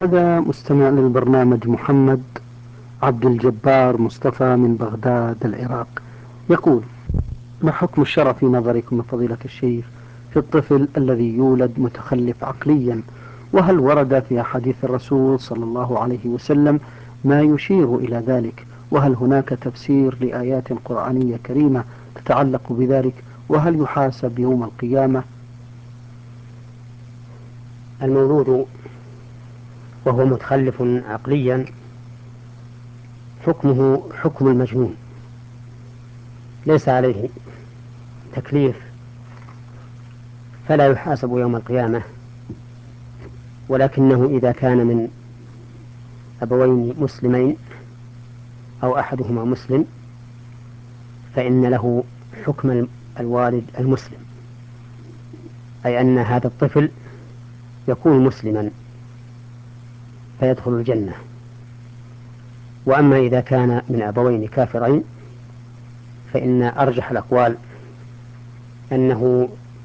هذا مستمع للبرنامج محمد عبد الجبار مصطفى من بغداد العراق، يقول: ما حكم الشرع في نظركم من فضيلة الشيخ في الطفل الذي يولد متخلف عقليا؟ وهل ورد في أحاديث الرسول صلى الله عليه وسلم ما يشير إلى ذلك؟ وهل هناك تفسير لآيات قرآنية كريمة تتعلق بذلك؟ وهل يحاسب يوم القيامة؟ المولود وهو متخلف عقليا حكمه حكم المجنون، ليس عليه تكليف، فلا يحاسب يوم القيامة، ولكنه إذا كان من أبوين مسلمين أو أحدهما مسلم فإن له حكم الوالد المسلم، أي أن هذا الطفل يكون مسلما فيدخل الجنة. وأما إذا كان من أبوين كافرين فإن أرجح الأقوال أنه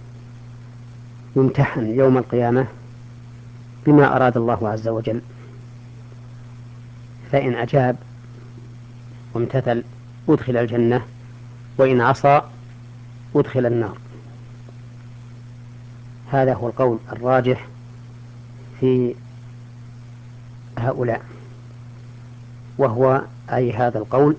يمتحن يوم القيامة بما أراد الله عز وجل، فإن أجاب وامتثل أدخل الجنة، وإن عصى أدخل النار. هذا هو القول الراجح في هؤلاء، وهو أي هذا القول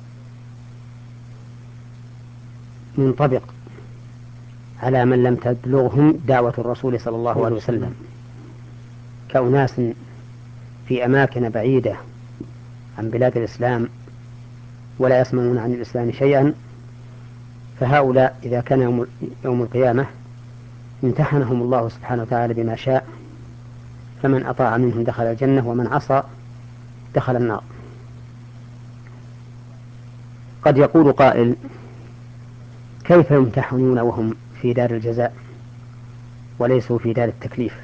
منطبق على من لم تبلغهم دعوة الرسول صلى الله عليه وسلم، كأناس في أماكن بعيدة عن بلاد الإسلام ولا يسمعون عن الإسلام شيئا، فهؤلاء إذا كان يوم القيامة امتحنهم الله سبحانه وتعالى بما شاء، فمن أطاع منهم دخل الجنة ومن عصى دخل النار. قد يقول قائل: كيف يمتحنون وهم في دار الجزاء وليسوا في دار التكليف؟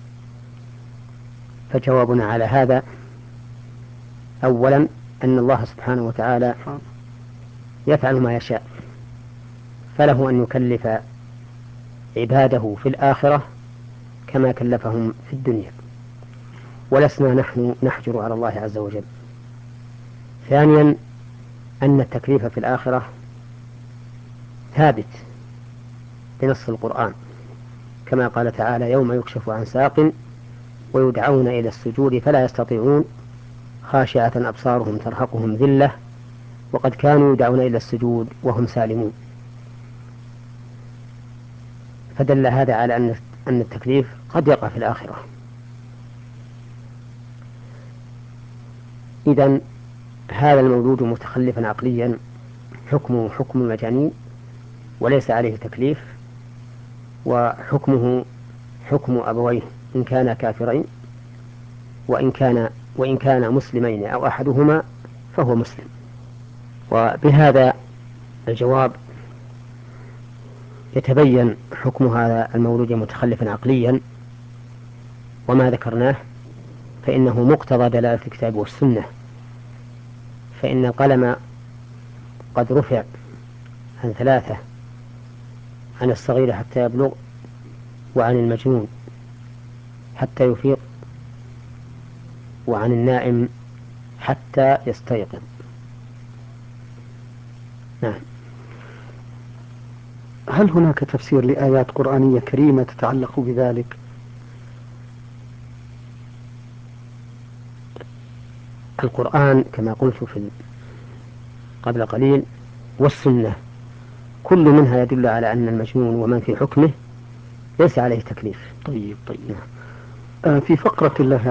فجوابنا على هذا: أولا أن الله سبحانه وتعالى يفعل ما يشاء، فله أن يكلف عباده في الآخرة كما كلفهم في الدنيا، ولسنا نحن نحجر على الله عز وجل. ثانيا أن التكليف في الآخرة ثابت بنص القرآن، كما قال تعالى: يوم يكشف عن ساق ويدعون إلى السجود فلا يستطيعون خاشعة أبصارهم ترهقهم ذلة وقد كانوا يدعون إلى السجود وهم سالمون. فدل هذا على أن التكليف قد يقع في الآخرة. إذن هذا المولود متخلفا عقليا حكمه حكم المجانين وليس عليه تكليف، وحكمه حكم أبويه إن كانا كافرين، وإن كان مسلمين أو أحدهما فهو مسلم. وبهذا الجواب يتبين حكم هذا المولود متخلفا عقليا وما ذكرناه، فإنه مقتضى دلالة الكتاب والسنة، فإن القلم قد رفع عن ثلاثة: عن الصغير حتى يبلغ، وعن المجنون حتى يفيق، وعن النائم حتى يستيقظ. نعم. هل هناك تفسير لآيات قرآنية كريمة تتعلق بذلك؟ القرآن كما قلت قبل قليل والسنة كل منها يدل على أن المجنون ومن في حكمه ليس عليه تكليف. طيب. نعم. في فقرة الله